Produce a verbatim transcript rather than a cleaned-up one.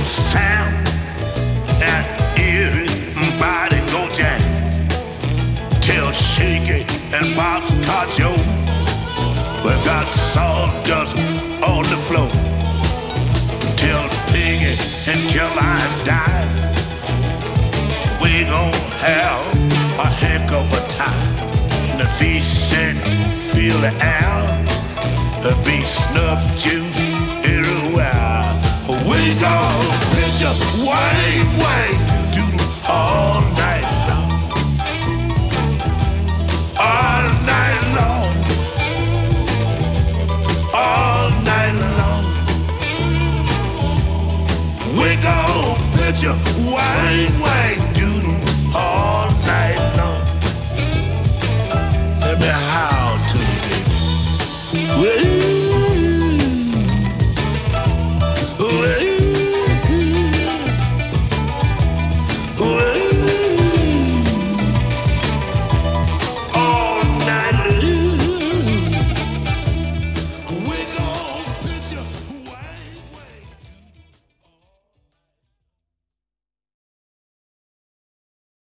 Sam and everybody go jam. Tell Shaky and Boxcar Joe we got sawdust on the floor. Tell Piggy and Caroline die. We gon' have a heck of a time. The fish and feel the air. The be snub juice everywhere. We gon' pitch a wine, wine, doodle all night long. All night long. All night long. We gon' pitch a wine, wine, doodle all night long. Let me howl to you, baby.